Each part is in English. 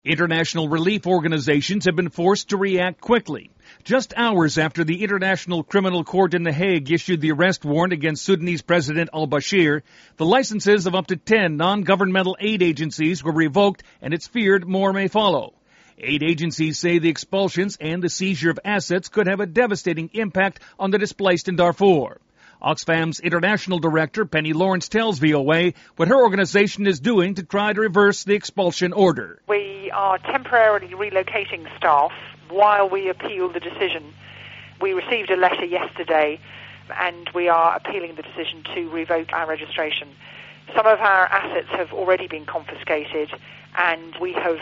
International relief organizations have been forced to react quickly. Just hours after the International Criminal Court in The Hague issued the arrest warrant against Sudanese President al-Bashir, the licenses of up to 10 non-governmental aid agencies were revoked, and it's feared more may follow. Aid agencies say the expulsions and the seizure of assets could have a devastating impact on the displaced in Darfur. Oxfam's international director, Penny Lawrence, tells VOA what her organization is doing to try to reverse the expulsion order. We are temporarily relocating staff while we appeal the decision. We received a letter yesterday and we are appealing the decision to revoke our registration. Some of our assets have already been confiscated and we have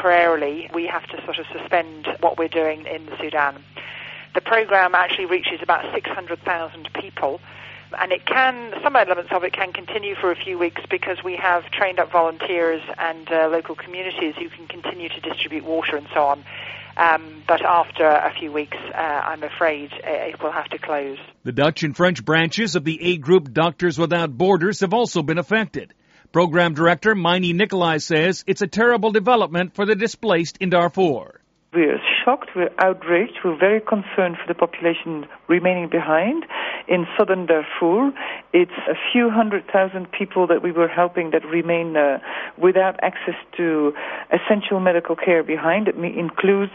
to sort of suspend what we're doing in the Sudan. The program actually reaches about 600,000 people, and some elements of it can continue for a few weeks because we have trained up volunteers and local communities who can continue to distribute water and so on. But after a few weeks, I'm afraid it will have to close. The Dutch and French branches of the aid group Doctors Without Borders have also been affected. Program Director Miney Nicolai says it's a terrible development for the displaced in Darfur. We're shocked, we're outraged, we're very concerned for the population remaining behind. In southern Darfur, it's a few 100,000 people that we were helping that remain without access to essential medical care behind. It includes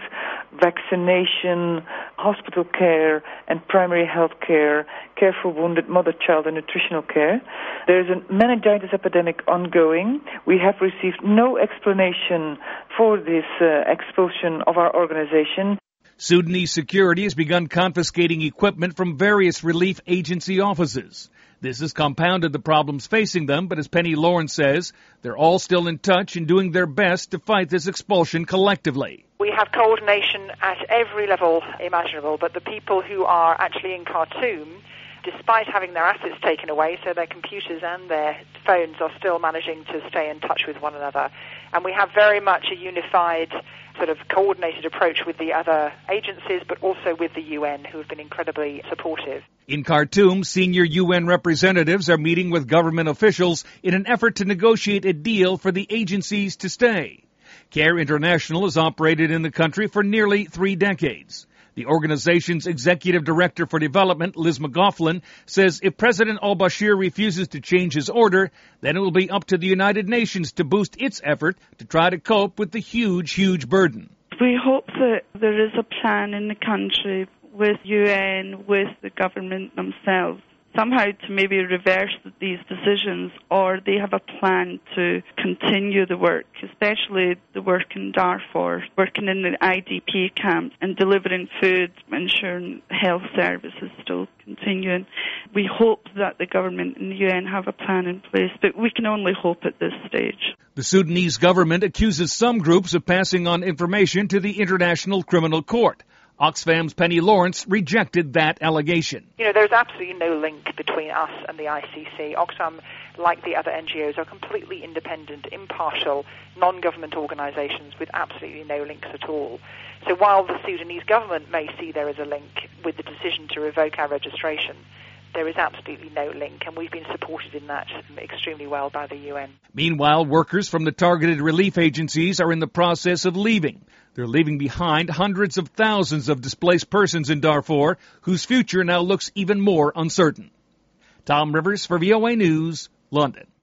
vaccination, hospital care, and primary health care, care for wounded mother, child, and nutritional care. There's a meningitis epidemic ongoing. We have received no explanation for this expulsion of our organization. Sudanese security has begun confiscating equipment from various relief agency offices. This has compounded the problems facing them, but as Penny Lawrence says, they're all still in touch and doing their best to fight this expulsion collectively. We have coordination at every level imaginable, but the people who are actually in Khartoum, despite having their assets taken away, so their computers and their phones are still managing to stay in touch with one another. And we have very much a unified sort of coordinated approach with the other agencies, but also with the UN, who have been incredibly supportive. In Khartoum, senior UN representatives are meeting with government officials in an effort to negotiate a deal for the agencies to stay. CARE International has operated in the country for nearly 3 decades. The organization's executive director for development, Liz McGoughlin, says if President al-Bashir refuses to change his order, then it will be up to the United Nations to boost its effort to try to cope with the huge burden. We hope that there is a plan in the country with UN, with the government themselves, somehow to maybe reverse these decisions, or they have a plan to continue the work, especially the work in Darfur, working in the IDP camps and delivering food, ensuring health services still continuing. We hope that the government and the UN have a plan in place, but we can only hope at this stage. The Sudanese government accuses some groups of passing on information to the International Criminal Court. Oxfam's Penny Lawrence rejected that allegation. There's absolutely no link between us and the ICC. Oxfam, like the other NGOs, are completely independent, impartial, non-government organizations with absolutely no links at all. So while the Sudanese government may see there is a link with the decision to revoke our registration, there is absolutely no link, and we've been supported in that extremely well by the UN. Meanwhile, workers from the targeted relief agencies are in the process of leaving. They're leaving behind hundreds of thousands of displaced persons in Darfur, whose future now looks even more uncertain. Tom Rivers for VOA News, London.